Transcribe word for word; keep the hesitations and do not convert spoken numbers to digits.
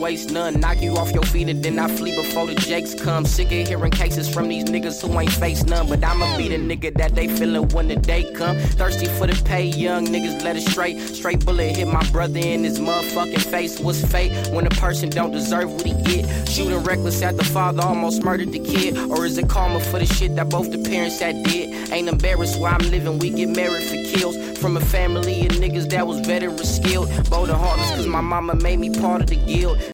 waste none. Knock you off your feet and then I flee before the jakes come. Sick of hearing cases from these niggas who ain't face none. But I'ma be the nigga that they feelin' when the day come. Thirsty for the pay, young niggas let it straight. Straight bullet hit my brother in his motherfucking face. What's fate when a person don't deserve what he get? Shooting reckless at the father, almost murdered the kid. Or is it karma for the shit that both the parents that did? Ain't embarrassed where I'm living, we get married for kills. From a family of niggas that was veteran skilled. Bold and heartless cause my mama made me part of the guild.